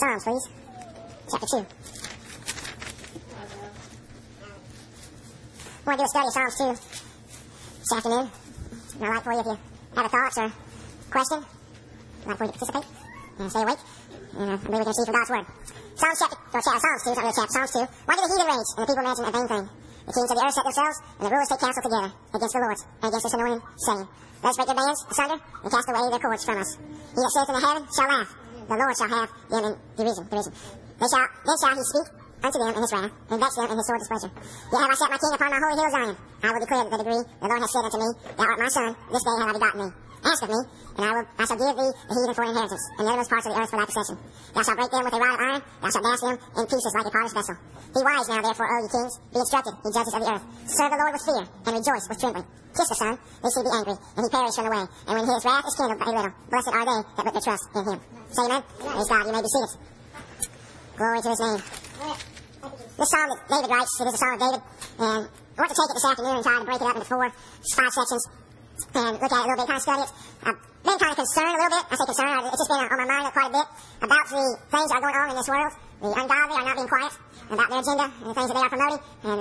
Psalms, please. Chapter 2. We're going to do a study of Psalms 2 this afternoon. And I'd like for you, if you have a thought or question, I'd like for you to participate and stay awake. And I believe we can see from God's Word. Psalms 2, it's not really chapter, Psalms 2. Why do the heathen rage and the people imagine a vain thing? The kings of the earth set themselves, and the rulers take counsel together against the Lord and against his anointed, saying, let us break their bands asunder and cast away their cords from us. He that saith in the heaven shall laugh. The Lord shall have them in derision. Then shall he speak unto them in his wrath, and vex them in his sore displeasure. Yet have I set my king upon my holy hill Zion. I will declare the degree the Lord hath said unto me, Thou art my son, this day have I begotten thee. Ask of me, and I shall give thee the heathen for an inheritance, and the uttermost parts of the earth for thy possession. Thou shalt break them with a rod of iron, thou shalt dash them in pieces like a potter's vessel. Be wise now, therefore, O ye kings, be instructed, ye judges of the earth. Serve the Lord with fear, and rejoice with trembling. Kiss the Son, lest he be angry, and he perish from the way. And when his wrath is kindled but a little, blessed are they that put their trust in him. Say amen. Praise God. You may be seated. Glory to his name. This psalm that David writes, it is a psalm of David, and I want to take it this afternoon and try to break it up into 5 sections and look at it a little bit, kind of study it. I've been kind of concerned a little bit. I say concerned, it's just been on my mind quite a bit about the things that are going on in this world. The ungodly are not being quiet about their agenda and the things that they are promoting. And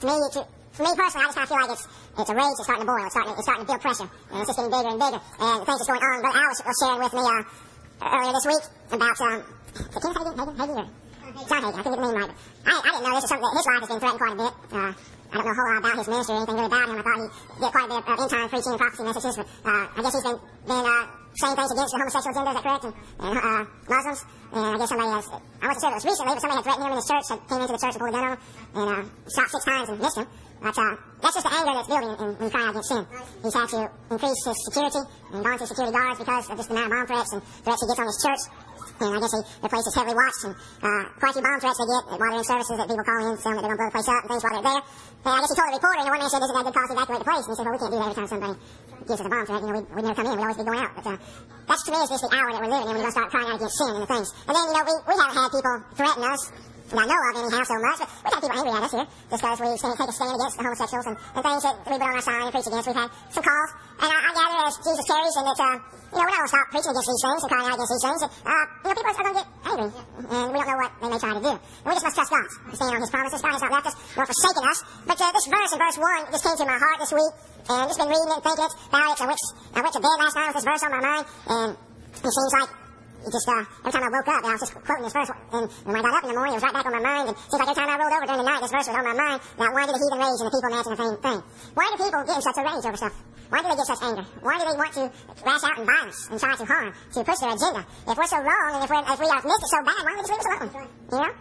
for me personally, I just kind of feel like it's a rage that's starting to boil. It's starting to build pressure. And it's just getting bigger and bigger. And the things that's going on. Brother Al was sharing with me earlier this week about the King Hagin, John Hagin, I think the name right. I didn't know this is something that his life has been threatened quite a bit. I don't know a whole lot about his ministry or anything really about him. I thought he did quite a bit of end-time preaching and prophecy messages, but I guess he's been saying things against the homosexual agenda, is that correct? And Muslims. And I guess somebody has, I wasn't sure if it was recently, but somebody had threatened him in his church, came into the church and pulled a gun on him, and shot 6 times and missed him. But that's just the anger that's building when you cry out against sin. He's had to increase his security and gone through security guards because of just the amount of bomb threats and threats he gets on his church. And I guess the place is heavily watched, and quite a few bomb threats they get at watering services that people call in, saying that they're going to blow the place up and things while they're there. And I guess he told the reporter, and one man said, isn't that a good cause to evacuate the place? And he said, well, we can't do that every time somebody gives us a bomb threat. We'd never come in, we'd always be going out. But that's, to me, is just the hour that we're living in when we're going to start crying out against sin and the things. And then, we haven't had people threaten us, that I know of anyhow so much, but we've had people angry at us here, just because we take a stand against the homosexuals and things that we put on our sign and preach against. We've had some calls, and I gather as Jesus carries, and that, we're not going to stop preaching against these things and crying out against these things. People are going to get angry, and we don't know what they may try to do. And we just must trust God, stand on his promises. God has not left us nor forsaken us. But this verse in verse 1 just came to my heart this week, and just been reading it and thinking about it. I went to bed last night with this verse on my mind, and it seems like it just, every time I woke up, I was just quoting this verse, and when I got up in the morning, it was right back on my mind, and it seems like every time I rolled over during the night, this verse was on my mind, about why do the heathen rage and the people imagine the same thing? Why do people get in such a rage over stuff? Why do they get such anger? Why do they want to lash out in violence and try to harm, to push their agenda? If we're so wrong, and if we have missed it so bad, why don't we just leave us alone? You know?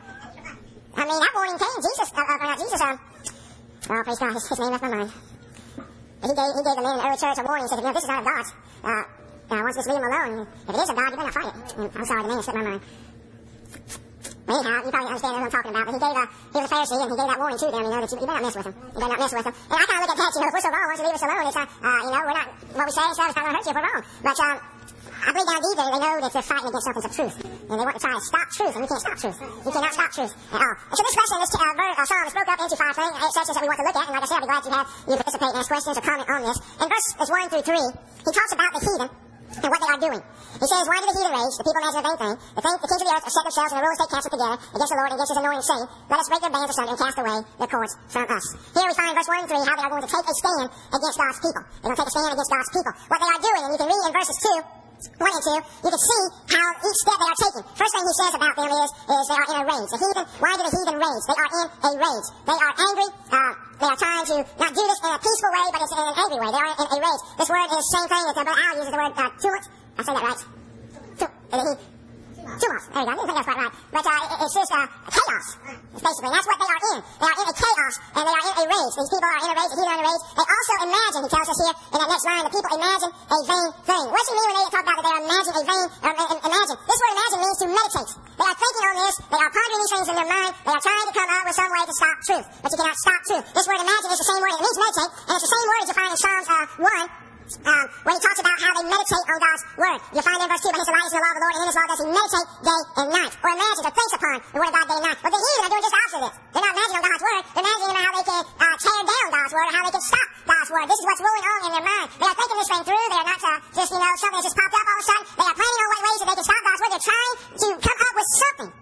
I mean, that warning came, Jesus, oh, praise God, his name left my mind. He gave the men in the early church a warning, he said, this is not of God. I want to just leave him alone. If it is of God, you better not fight it. I'm sorry, the name slipped my mind. Anyhow, you probably understand what I'm talking about. But he was a Pharisee, and he gave that warning to them, that you better not mess with him. You better not mess with him. And I kind of look at that, if we're so wrong, why don't you leave us alone? It's, we're not, what we say and stuff is not going to hurt you if we're wrong. But, I believe down deep there, they know that they're fighting against something of truth. And they want to try to stop truth, and we can't stop truth. You cannot stop truth at all. And so this question, this psalm is broke up into 5 sections that we want to look at. And like I said, I'll be glad you participate and ask questions or comment on this. In verses 1 through 3, he talks about the heathen and what they are doing. He says, why do the heathen rage? The people imagine a vain thing. The kings of the earth have set themselves, and the rulers take counsel together against the Lord and against his anointed, saying, let us break their bands asunder and cast away their cords from us. Here we find verse 1 and 3 how they are going to take a stand against God's people. They're going to take a stand against God's people. What they are doing, and you can read in verses 1 and 2, you can see how each step they are taking. First thing he says about them is they are in a rage. The heathen, why do the heathen rage? They are in a rage. They are angry. They are trying to not do this in a peaceful way, but it's in an angry way. They are in a rage. This word is the same thing that Brother Al uses, the word tumult. I say that right? Tumult. There you go. I didn't think that's quite right. But it's just chaos, basically. And that's what they are in. They are in a chaos, and they are in a rage. These people are in a rage. The heathen are in a rage. They also imagine, he tells us here in that next line, the people imagine a vain thing. What does he mean when they talk about that they are imagining a vain, imagine? This word imagine means to meditate. They are thinking on this. They are pondering these things in their mind. They are trying to come up with some way to stop truth. But you cannot stop truth. This word imagine is the same word. It means meditate, and it's the same word as you find in Psalms 1. When he talks about how they meditate on God's word. You'll find in verse 2, but his delight is in the law of the Lord, and in his law does he meditate day and night. Or imagines or thinks upon the word of God day and night. But the heathen are doing just the opposite of this. They're not imagining on God's word. They're imagining how they can tear down God's word, or how they can stop God's word. This is what's rolling on in their mind. They are thinking this thing through. They are not just, something that's just popped up all of a sudden. They are planning on what ways that they can stop God's word. They're trying to come up with something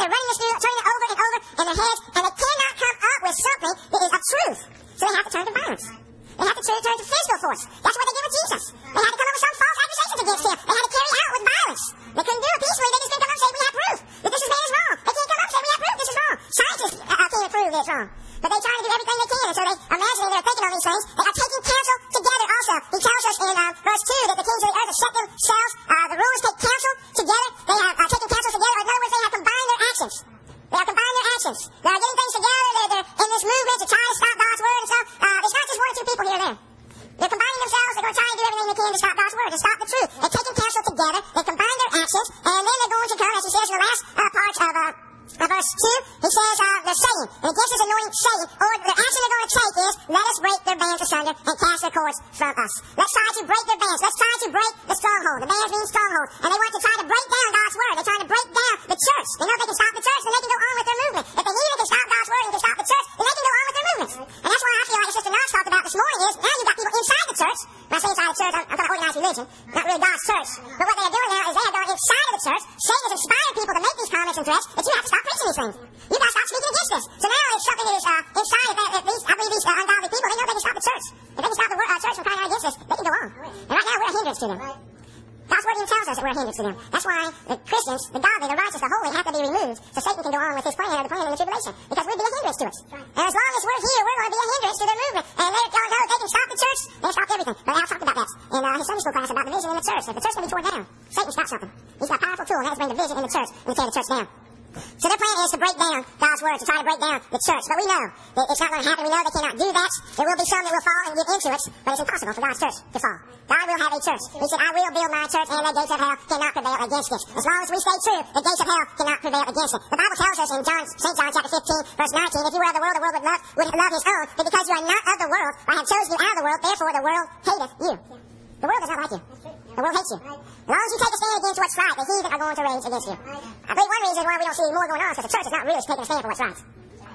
they're running this through, turning it over and over in their heads, and they cannot come up with something that is of truth. So they have to turn to violence. They have to turn to physical force. That's what they did with Jesus. They had to come up with some false accusations against him. They had to carry it out with violence. They couldn't do it peacefully. They just couldn't come up and say, we have proof that this man is wrong. They can't come up and say, we have proof this is wrong. Scientists can't prove this wrong. But they try to do everything they can. And so they imagining they're thinking on these things. They are taking counsel together also. He tells us in verse 2 that the kings of the earth have set themselves, the rulers take counsel together. They have taken counsel together. In other words, they have combined their actions. They are combining their actions. They are getting things together. They're in this movement to try to stop God's word. And so it's not just one or two people here and there. They're combining themselves. They're going to try and do everything they can to stop God's word, to stop the truth. They're taking counsel together. They combine their actions. And then they're going to come, as he says in the last part of verse 2, he says they're saying, and against his anointing saying, or the action they're going to take is, let us break their bands asunder and cast their cords from us. Let's try to break their bands. Let's try to break the stronghold. The bands mean stronghold. And they want to try to break down God's word. They're trying to break down the church. They know if they can stop the church, then they can go on with their movement. If they need to stop God's word and can stop the church, then they can go on with their movements. And that's why I feel like Sister Knox talked about this morning is, now you've got people inside the church. When I say inside the church, I'm talking organized religion, not really God's church. But what they're doing now is they have gone inside of the church. Satan has inspired people to make these comments and threats that you have to stop preaching these things. You've got to stop speaking against this. So now it's something that is inside of these, I believe these ungodly people, they know they can stop the church. If they can stop the church from crying out against this, they can go on. And right now we're a hindrance to them. God's word even tells us that we're a hindrance to them. That's why the Christians, the godly, the righteous, the holy have to be removed so Satan can go on with his plan, the plan in the tribulation. Because we'd be a hindrance to us. And as long as we're here, we're going to be a hindrance to their movement. And they don't know they can stop the church, they can stop everything. But Al talked about that in his Sunday school class about division in the church. If the church can be torn down, Satan's got something. He's got a powerful tool, and that is bring division in the church and to tear the church down. So their plan is to break down God's word, to try to break down the church. But we know that it's not going to happen. We know they cannot do that. There will be some that will fall and get into it, but it's impossible for God's church to fall. God will have a church. He said, I will build my church, and the gates of hell cannot prevail against it. As long as we stay true, the gates of hell cannot prevail against it. The Bible tells us in St. John chapter 15, verse 19, if you were of the world would love his own. But because you are not of the world, I have chosen you out of the world, therefore the world hateth you. The world does not like you. The world hates you. As long as you take a stand against what's right, the heathen are going to rage against you. I believe one reason why we don't see more going on is because the church is not really taking a stand for what's right.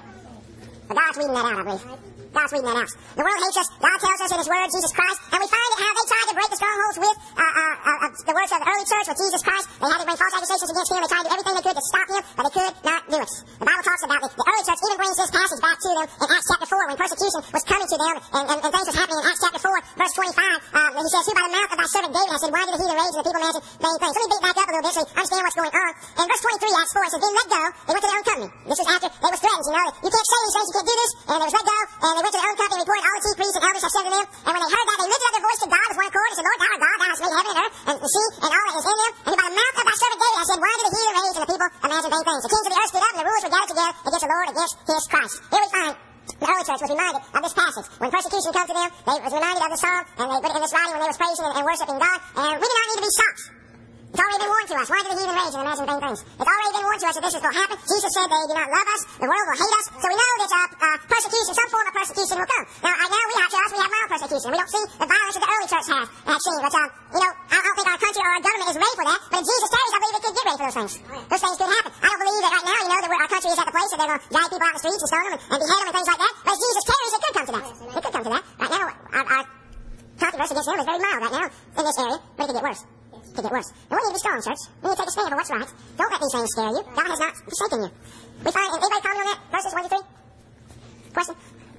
But God's weeding that out, I believe. God's weeding that out. The world hates us. God tells us in his word, Jesus Christ. And we find it how they tried to break the strongholds with the works of the early church with Jesus Christ. They had to bring false accusations against him. They tried to do everything they could to stop him, but they could not do it. The Bible talks about it. The early church even brings this passage back to them in Acts chapter 4 when persecution was coming to them and things was happening in Acts chapter 4, verse 25. He says, who by the mouth of thy servant David has said, why did the heathen rage and the people imagine vain things? Let me beat back up a little bit so you understand what's going on. In verse 23, Acts 4, it says, then let go. They went to their own company. This was after they were threatened, you know. You can't say these things, you can't do this. And they was let go, and they went to their own company and reported all the chief priests and elders have said to them. And when they heard that, they lifted up their voice to God with one accord and said, Lord, thou art God, thou hast made heaven and earth and the sea and all that is in them. And by the mouth of thy servant David has said, why do the heathen rage and the people imagine vain things? The kings of the earth stood up and the rulers were gathered together against the Lord, against his Christ. Here we find the early church was reminded of this passage. When persecution comes to them, they was reminded of the song, and they put it in this writing when they was praising and worshiping God. And we do not need to be shocked. It's already been warned to us. Why do the heathen rage and imagine vain things? It's already been warned to us that this is going to happen. Jesus said they do not love us. The world will hate us. So we know that persecution, some form of persecution will come. Now, right now, we have mild persecution. We don't see the violence that the early church had seen. But, I don't think our country or our government is ready for that. But if Jesus tarries, I believe it could get ready for those things. Those things could happen. I don't believe that right now, that our country is at the place that they're going to drag people out in the streets and stone them and behead them and things like that. But if Jesus tarries, it could come to that. It could come to that. Right now, our controversy against them is very mild right now in this area, but it could get worse. It could get worse. And we need to be strong, church. We need to take a stand for what's right. Don't let these things scare you. God has not forsaken you. We find, anybody comment on that? Verses 1 to 3? Question?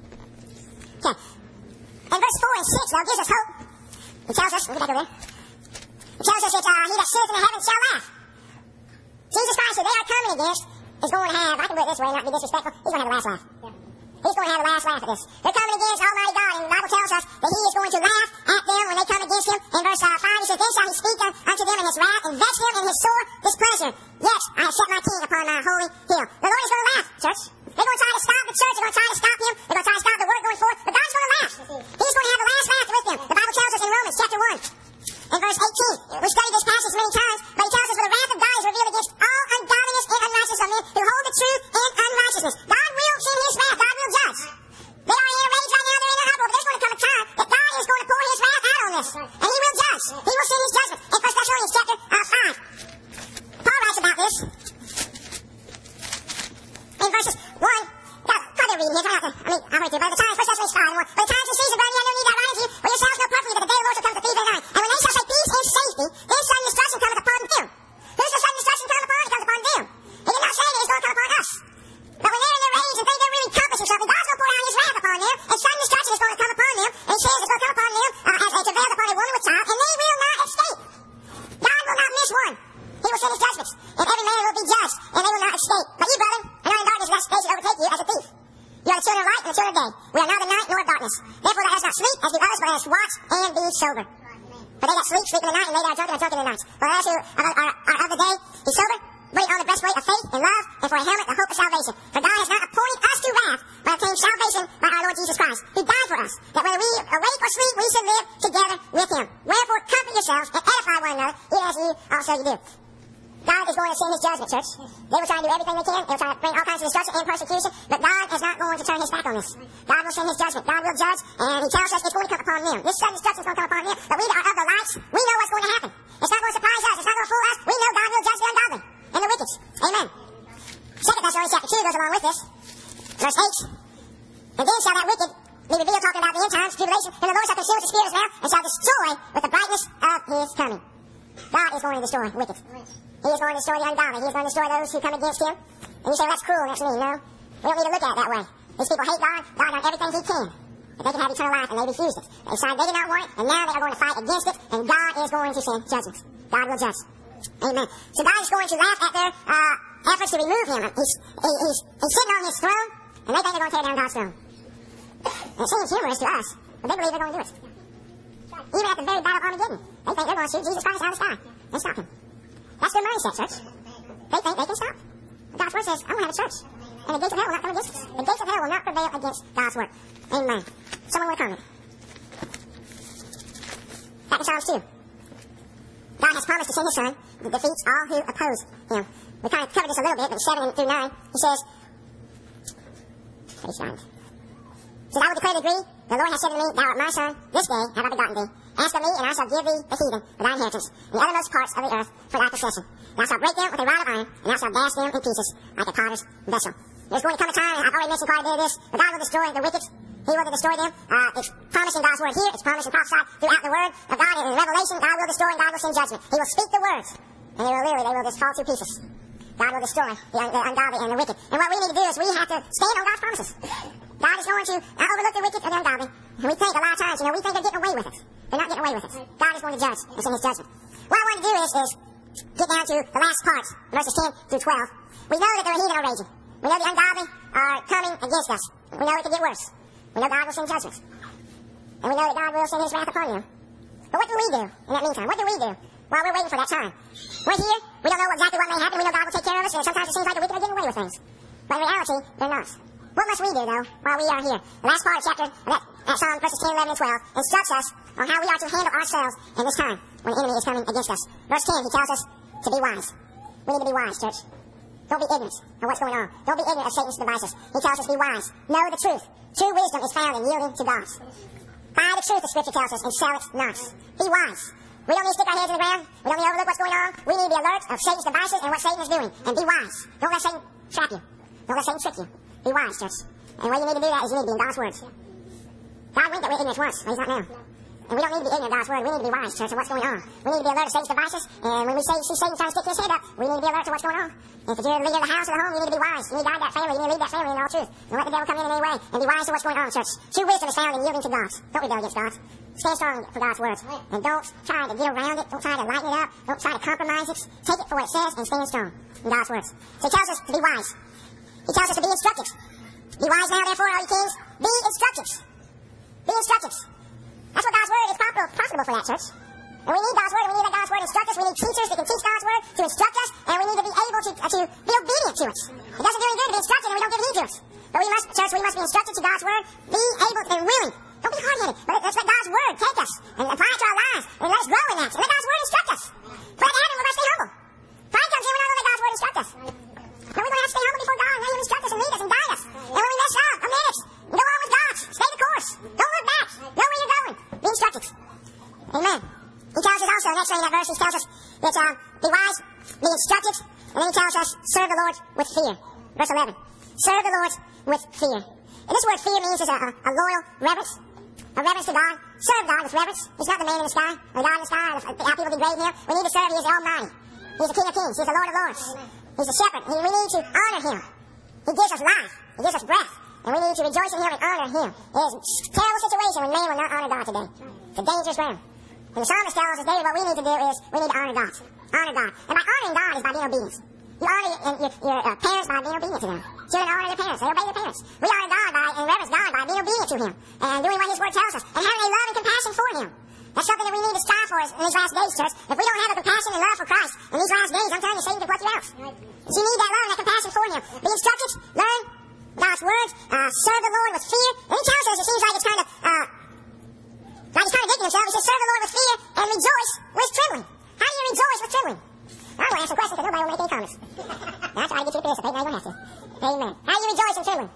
Okay. And verse 4 and 6, though, gives us hope. It tells us, we'll get back over there. It tells us that he that sitteth in the heavens shall laugh. Jesus Christ, who they are coming against, is going to have, I can put it this way, not be disrespectful, he's going to have the last laugh. He's going to have the last laugh at this. They're coming against Almighty God, and the Bible tells us that he is going to laugh at them when they come against him. In verse 5, he says, then shall he speak unto them in his wrath, and vex them in his sore displeasure. Yes, I have set my king upon my holy hill. The Lord is going to laugh, church. They're going to try to stop the church. They're going to try to stop him. They're going to try to stop the work going forth. But God's going to laugh. He's going to have the last laugh with them. The Bible tells us in Romans chapter 1, in verse 18. We studied this passage many times, but he tells us, for the wrath of God is revealed against all ungodliness and unrighteousness of men who hold the truth in unrighteousness. God will send his wrath. God will judge. They are in a rage right now. They're in a uproar. But there's going to come a time that God is going to pour his wrath out on this. And he will judge. He will send his judgment. In 1 Thessalonians chapter 5, Paul writes about this. In verses 1, they're reading here. I'm right there. By the time, 1 Thessalonians 5, by the time you season, brother, you have no need that writing to you, for yourselves know perfectly that the day of the Lord shall come to thief in the night. And when they shall say peace and safety, then sudden destruction cometh upon them. Who's the sudden destruction coming upon? It comes upon them. He did not say that it's going to come sober. For they that sleep, sleep in the night, and they that are drunken, are drunken in the night. For us who are of the day, be sober, wait on the breastplate of faith and love, and for a helmet, the hope of salvation. For God has not appointed us to wrath, but obtained salvation by our Lord Jesus Christ, who died for us, that whether we awake or sleep, we should live together with him. Wherefore, comfort yourselves and edify one another, even as ye also you do. God is going to send his judgment, church. They were trying to do everything they can. They were trying to bring all kinds of destruction and persecution, but God is not going to turn his back on this. God will send his judgment. God will judge, and he tells us it's going to come upon them. This sudden destruction is going to come upon them, but we are of the lights. We know what's going to happen. It's not going to surprise us. It's not going to fool us. We know God will judge the ungodly and the wicked. Amen. 2 Thessalonians chapter 2 goes along with this. Verse 8. And then shall that wicked be revealed, talking about the end times, tribulation, and the Lord shall consume with the spirit of his mouth, and shall destroy with the brightness of his coming. God is going to destroy wicked. He is going to destroy the ungodly. He is going to destroy those who come against him. And you say, well, that's cruel, that's mean. No. We don't need to look at it that way. These people hate God. God done everything he can. But they can have eternal life, and they refused it. They decided they did not want it, and now they are going to fight against it, and God is going to send judgment. God will judge. Amen. So God is going to laugh at their efforts to remove him. He's sitting on his throne, and they think they're going to tear down God's throne. And it seems humorous to us, but they believe they're going to do it. Even at the very battle of Armageddon, they think they're going to shoot Jesus Christ out of the sky and stop him. That's their mindset, church. They think they can stop. God's word says, I want to have a church. And the gates of hell will not come against us. The gates of hell will not prevail against God's word. Amen. Someone want to comment? Back to Psalms 2. God has promised to send his son that defeats all who oppose him. We kind of covered this a little bit, but 7 through 9, he says, I will declare the decree. The Lord has said to me, thou art my son. This day have I begotten thee. Ask of me, and I shall give thee the heathen for thy inheritance, and the uttermost parts of the earth for thy possession. And thou shalt break them with a rod of iron, and thou shalt dash them in pieces like a potter's vessel. There's going to come a time, I've already mentioned quite a bit of this, but God will destroy the wicked. He will destroy them. It's promised in God's word here. It's promised and prophesied throughout the word of God. In Revelation, God will destroy and God will send judgment. He will speak the words, and they will just fall to pieces. God will destroy the ungodly and the wicked. And what we need to do is we have to stand on God's promises. God is going to overlook the wicked and the ungodly. And we think a lot of times, we think they're getting away with it. They're not getting away with it. God is going to judge and send his judgment. What I want to do is get down to the last part, verses 10 through 12. We know that there are heathen raging. We know the ungodly are coming against us. We know it can get worse. We know God will send judgment. And we know that God will send his wrath upon them. But what do we do in that meantime? What do we do while we're waiting for that time? We're here. We don't know exactly what may happen. We know God will take care of us. And sometimes it seems like the wicked are getting away with things. But in reality, they're not. What must we do, though, while we are here? The last part of chapter, Psalm verses 10, 11, and 12, instructs us on how we are to handle ourselves in this time when the enemy is coming against us. Verse 10, he tells us to be wise. We need to be wise, church. Don't be ignorant of what's going on. Don't be ignorant of Satan's devices. He tells us to be wise. Know the truth. True wisdom is found in yielding to God. Buy the truth, the scripture tells us, and sell it not. Be wise. We don't need to stick our heads in the ground. We don't need to overlook what's going on. We need to be alert of Satan's devices and what Satan is doing. And be wise. Don't let Satan trap you. Don't let Satan trick you. Be wise, church. And the way you need to do that is you need to be in God's word. God winked at ignorance once, but he's not now. And we don't need to be ignorant of God's word. We need to be wise, church, of what's going on. We need to be alert of Satan's devices. And when we see Satan trying to stick his head up, we need to be alert to what's going on. And if you're the leader of the house or the home, you need to be wise. You need to guide that family. You need to lead that family in all truth. Don't let the devil come in any way. And be wise to what's going on, church. True wisdom is found in yielding to God. Don't rebel against God. Stand strong for God's words. And don't try to get around it. Don't try to lighten it up. Don't try to compromise it. Take it for what it says and stand strong in God's words. So he tells us to be wise. He tells us to be instructed. Be wise now, therefore, all you kings. Be instructed. Be instructed. That's what God's word is profitable for that, church. And we need God's word. We need that God's word instruct us. We need teachers that can teach God's word to instruct us. And we need to be able to be obedient to it. It doesn't do any good to be instructed and we don't give heed to it. But we must, church, we must be instructed to God's word. Be able and willing. Don't be hard-headed. But let's let God's word take us and apply it to our lives. And let us grow in that. And let God's word instruct us. For at the end, we must stay humble. Pride comes in when we don't let God's word instruct us. But we're going to have to stay humble before God and let him instruct us and lead us and guide us. And when we mess up, admit it. Go on with God. Stay the course. Don't look back. Know where you're going. Be instructed. Amen. He tells us also, next thing in that verse, he tells us that be wise, be instructed, and then he tells us, serve the Lord with fear. Verse 11. Serve the Lord with fear. And this word fear means is a loyal reverence. A reverence to God. Serve God with reverence. He's not the man in the sky, or the God in the sky, how people degrade him. We need to serve. He is the Almighty. He's the King of Kings. He's the Lord of Lords. He's the Shepherd. We need to honor him. He gives us life. He gives us breath. And we need to rejoice in him and honor him. It is a terrible situation when man will not honor God today. It's a dangerous ground. And the psalmist tells us, David, what we need to do is we need to honor God. Honor God. And by honoring God is by being obedient. You honor your parents by being obedient to them. Children honor their parents. They obey their parents. We honor God and reverence God by being obedient to him. And doing what his word tells us. And having a love and compassion for him. That's something that we need to strive for in these last days, church. If we don't have a compassion and love for Christ in these last days, I'm telling you, Satan can pluck you out. But you need that love and that compassion for him. Be instructed, learn God's word, serve the Lord with fear. And he tells us, it seems like it's kind of, like he's contradicting himself. He says, serve the Lord with fear and rejoice with trembling. How do you rejoice with trembling? I'm going to ask some questions because nobody will make any comments. I'll try to get you to participate. Now you're going to have to. Amen. How do you rejoice with trembling?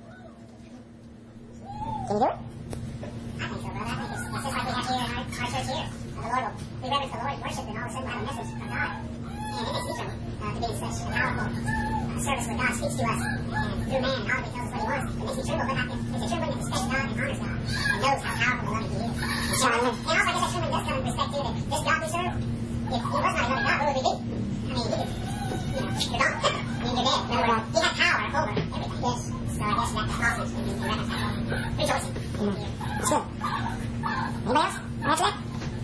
Can you do it? I think so, brother. I think it's just like we have here in our church here. The Lord will, we reverence the Lord, worship, and all of a sudden we'll have a message from God. And it makes me tremble to be in such a powerful service where God speaks to us and through man and audibly tells us what he wants. It makes me tremble, but it's a trembling that respects God and honors God and knows how powerful and loving he is. And also, I guess that trembling does come in respect to that this God we serve, if he was not a loving God, what would we be? I mean, you're gone. I mean, you're dead. Remember, he has power over everything. Yes. So I guess that causes me to reverence that Lord. Rejoicing. That's good. Anybody else? Answer that?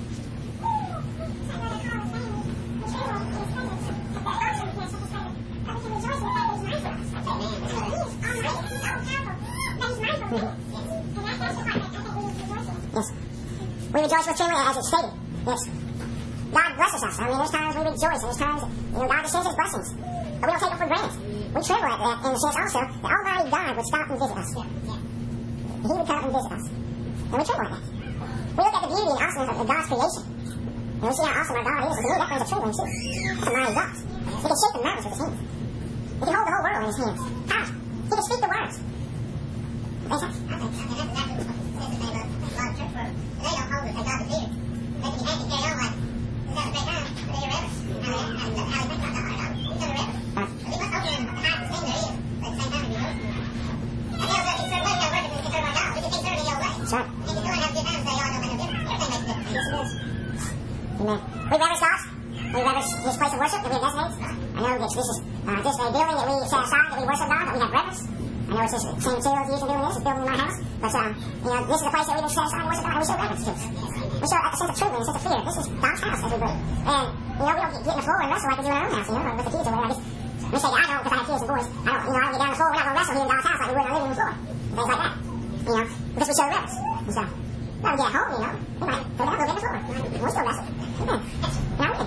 Yes. We rejoice with trembling as it's stated. Yes. God blesses us. I mean, there's times we rejoice, and there's times, God just sends his blessings. But we don't take them for granted. We tremble at that in the sense also that Almighty God would stop and visit us. He would come and visit us. And we tremble at that. We look at the beauty and awesomeness of God's creation. And we see how awesome our God is. And to me, that brings a trembling too. That's a mighty God. He can shake the mountains with his hands. He can hold the whole world in his hands. How? He can speak the words. Makes sense? I think so. And that's exactly what the name of a lot of church world. They don't hold it as God's fear. They can have to carry on like, is that a great time? But they're irreverent. How they think about God. He's irreverent. But we must open the heart and thing there is. But at the same time, we know. And they also, certain ways we got to work with, we can serve our God. We can take serve in your way. That's right. And you can still have a good time and say, oh, I don't make no difference. Everything makes a difference. Yes, it does. Amen. We reverence God. We reverence his place of worship that we have designated. I know that this is just a building that we set aside that we worship God, that we have reverence. I know it's just the same materials used in doing this, it's building in my house. But, this is a place that we just set aside and worship God, and we show reverence to. We show a sense of trembling, a sense of fear. This is God's house as we believe. And, we don't get in the floor and wrestle like we do in our own house, or with the kids or whatever. We say, I don't, because I have kids and boys. I don't get down on the floor. We're not going to wrestle here in God's house like we would in our living room floor. Things like that. Because we show reverence and stuff. Well, we get at home, we might go down a little bit in the floor. We'll still wrestle. Amen. Now we can.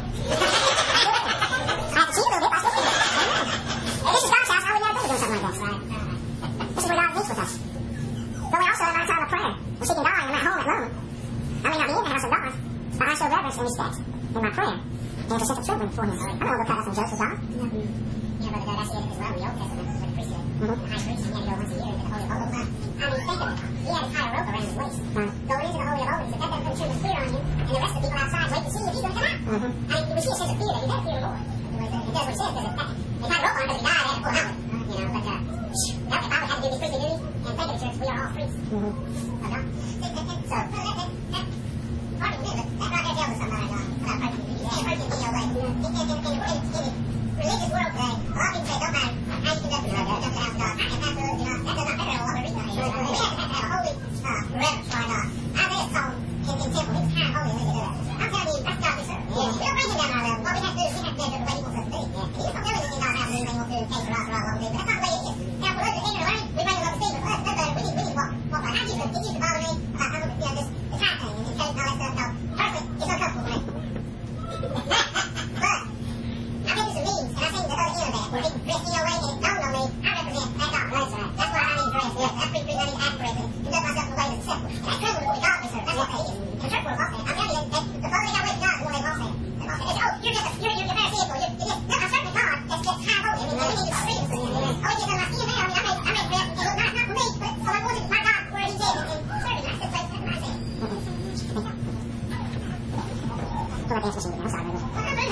I have to cheat a little bit, but I still feel it. Amen. If this is God's house, I would never think of doing something like this. Right? This is where God meets with us. But we also have our time of prayer. We're seeking God, and I'm at home alone. I may not be in the house of God, but I show reverence and respect in my prayer. And there's a sense of trembling for him. I'm going to go cut out some jokes with God. Yeah, Brother Doug, I see it as well in the Old Testament with the priesthood. The high priest, he had to go once a year into the Holy of Holies. I mean, think of it. He had to tie a rope around his waist. Going into the Holy of Holies, if that doesn't put a trembling fear on you, and the rest of the people outside wait to see if he's going to come out. I mean, we see a sense of fear that you better fear the Lord. It does what it says, because they tied a rope on him because he died, they had to pull him out. But that if I would have to do this priestly duty, and think of it, church, we are all priests. Of God. So, pardon me, but that right there tells us something about God. About person duty. You can't person in your way. In the religious world today, a lot of people say, don't matter how you conduct yourself, you conduct the house of God. I can pass those, that does not matter at all what we read. We have to have a holy reverence for our God. Isaiah saw him in the temple. He was kind of holy when he did that. I'm telling you, that's God we serve. We don't bring him down our level. What we have to do is we have to measure the way he wants us to be. He just don't tell us in God's house anything we'll do and take for us or what we'll do. But that's not the way it is. Now, for us to ignorant learning, we bring him up to speed. But for us, we need to walk by. It used to bother me about this time thing and taste and all that stuff. So, personally, it's uncomfortable for me. But I've been to some meetings, and I've seen the other end of that, where people dress in your way, and it dawned on me, I represent that God. That's right. That's why I need to dress. Yes, that's pretty good. I need to act correctly, conduct myself in a way that's acceptable. And that trembles before God, sir. That's what that is. And the church world lost that. I'm telling you, the closer they got away from God, the more they lost that. They lost that. They say, oh, you're pharisaical. You're this. No, I'm certainly God. That's high holy. I mean, we need to treat it. Oh, it gets on my skin there. I mean, I may dress and look nice, not for me, but so I'm going to my God where He's in, and serving nice. That's what I say. Go back and answer something. I'm sorry, baby.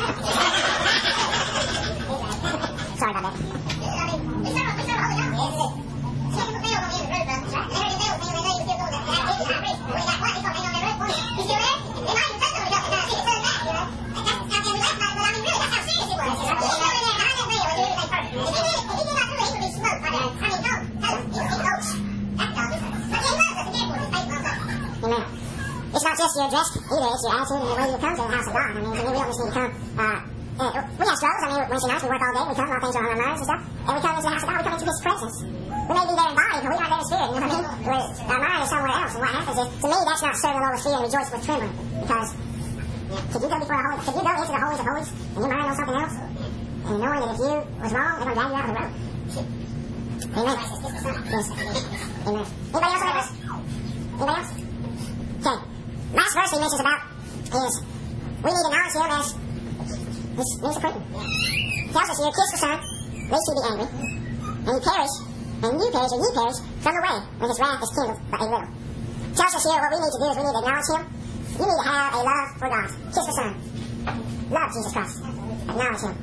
Sorry about that. I mean, we serve all the time. Yes, it is. See, the mail on the end of the road, brother. That's right. They heard the mail, and they know you still go that big high priest. When they got what? They called mail on their road for me. You still there? They might even touch them without the people saying that, you know. And that's how we last night, but I mean, really, that's how serious it was. You know, he's still in there behind that mail, and doing everything perfect. If he did not do it, he would be smoked by that. I mean, no. He was coach. That's God. But yeah, he loves us, and therefore, his faith loves us. Amen. It's not just your dress either, it's your attitude and the way you come to the house of God. I mean, we don't just need to come, we have struggles. I mean, Wednesday nights we work all day, we come, all things are on our minds and stuff. And we come into the house of God, we come into His presence. We may be there in body, but we aren't there in spirit, you know what I mean? Our mind is somewhere else, and what happens is, to me, that's not serving the Lord with fear and rejoice with trembling, because could you go before the could you go into the holies of holies, and your mind on something else, and knowing that if you was wrong, they're going to drag you out of the road? Amen. Yes. Amen. Anybody else on that verse? Anybody else? Okay. Last verse he mentions about is we need to acknowledge him as this means supreme. He tells us here, kiss the Son, lest he be angry, and you perish, or ye perish from the way when his wrath is kindled but a little. He tells us here what we need to do is we need to acknowledge him. You need to have a love for God. Kiss the Son. Love Jesus Christ. Acknowledge him.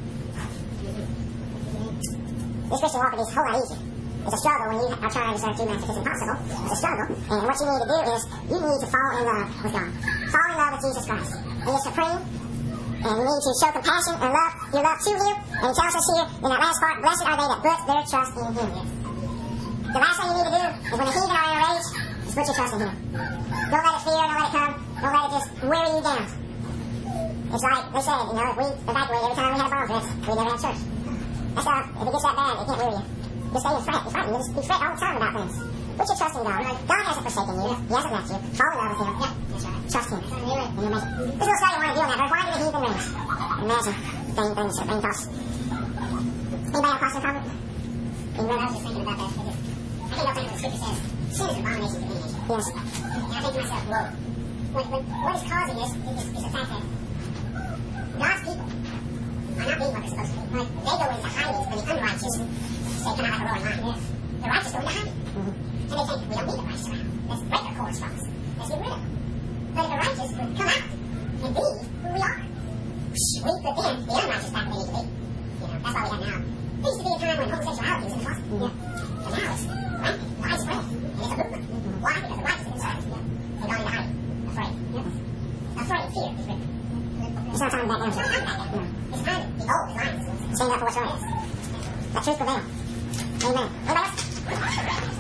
This Christian walk is a whole lot easier. It's a struggle when you are trying to serve two masters. It's impossible. It's a struggle. And what you need to do is you need to fall in love with God. Fall in love with Jesus Christ. He is supreme. And you need to show compassion and love, your love to him. And he tells us here in that last part, blessed are they that put their trust in him. The last thing you need to do is when the heathen are in a rage, is put your trust in him. Don't let it fear, don't let it come, don't let it just wear you down. It's like they said, you know, if we evacuate every time we had a bomb threat, we never had church. That's how, if it gets that bad, it can't wear you. Just stay in fret. You're frightened. You fret all the time about things. Put your trust in God. God hasn't forsaken you. He hasn't left you. Fall in love with him. Yeah, that's right. Trust him. And you'll make it. This little study I want to do on that, but why do the heathen rage? Imagine things toss. Anybody have a question or comment? I was just thinking about that. I think that's what the scripture says. Sin is an abomination to any nation. Yes. And I think to myself, whoa. What is causing this is the fact that God's people are not being what they're supposed to be. They go into hiding when the unrighteous they come out like a roaring lion. The righteous go into hiding. And they think, we don't need the righteous around. Let's break their cords from us. Let's get rid of them. But if the righteous would come out and be who we are, we put them, the unrighteous, back where they need to be. You know, that's why we have now. There used to be a time when homosexuality was in the closet. Yeah. But now it's rampant, widespread. And it's a movement. Why? Because the righteous are inside. They've gone into hiding. Afraid. Yeah. Afraid. Fear is written. It's not time back now. It's not time back now. It's time the old is lying. Stand up for what's right. Let truth prevail. Amen. Anybody else?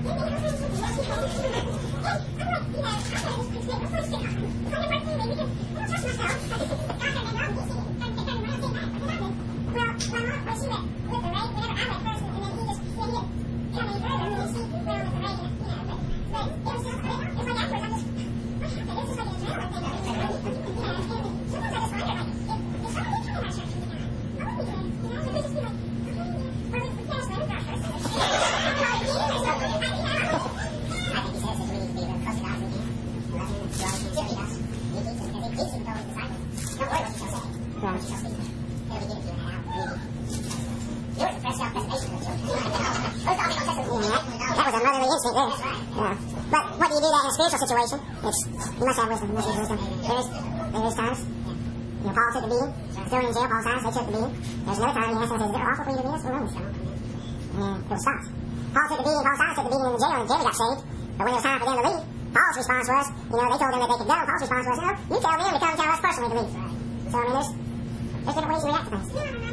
But what do you do that in a spiritual situation? You must have wisdom. You must use wisdom. There is times. Paul took the beating. Still in jail, Paul's eyes, they took the beating. There's another time he asked him, is it awful for you to do this? Well, no. And it was stopped. Paul took the beating, Paul's eyes took the beating in the jail, and Jerry got saved. But when it was time for them to leave, Paul's response was, they told him that they could go. Paul's response was, you tell them to come tell us personally to leave. So, there's different ways you react to things.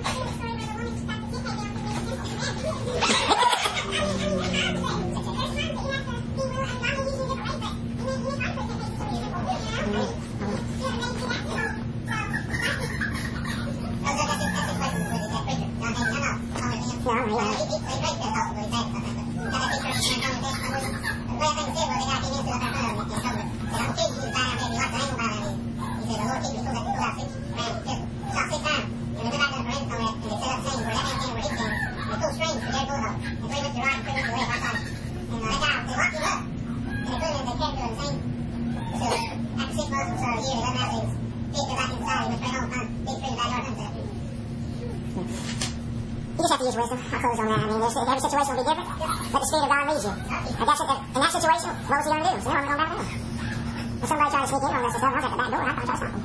You just have to use wisdom. I'll close on that. Every situation will be different, but the Spirit of God leads you. And that's in that situation, what was he going to do? So I'm going back down. If somebody tried to sneak in on this and stuff, I was at the back door, I'd try to stop them.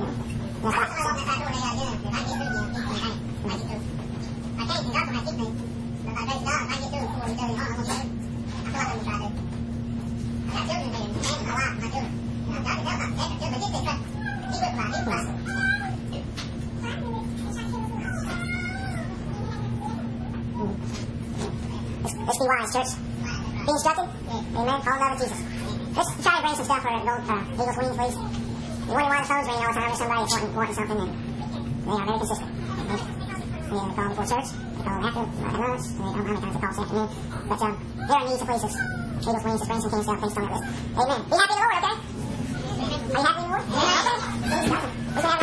Let's be wise, church. Be instructed. Amen. Follow the love of Jesus. Let's try to bring some stuff for Eagles Wings, please. You wonder why the phone's ringing all the time. There's somebody that's wanting something, and they are very consistent. They call before church. They call after lunch. And they don't know how many times they call this afternoon. But there are needs to please us. Eagles Wings, the Springs and Kings stuff. Please on that list. Amen. Be happy in the Lord, okay? Are you happy in the Lord? Okay. We can have